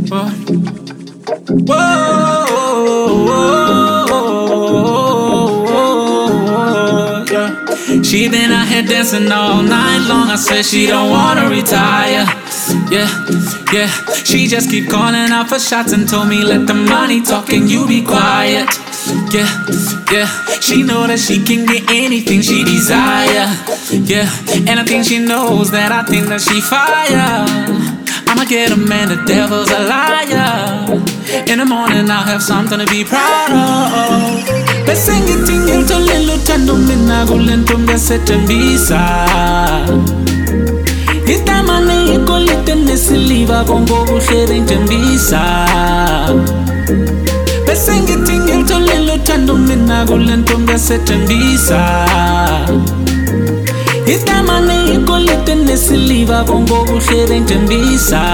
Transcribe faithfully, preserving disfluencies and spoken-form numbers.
Whoa. Whoa, yeah. She been out here dancing all night long. I said she don't wanna retire. Yeah, yeah. She just keep calling out for shots and told me let the money talk and you be quiet. Yeah, yeah. She know that she can get anything she desire. Yeah, and I think she knows that I think that she fire. I'ma get a man, the devil's a liar. In the morning I'll have something to be proud of. Besengithi ngilitholile uthando mina kule ntombi yaseTembisa. Itamane ikolite nesiliva kongobuhle beNtembisa. Besengithi ngilitholile uthando mina kule ntombi yaseTembisa. Itamane ikolite nesiliva kongobuhle beNtembisa.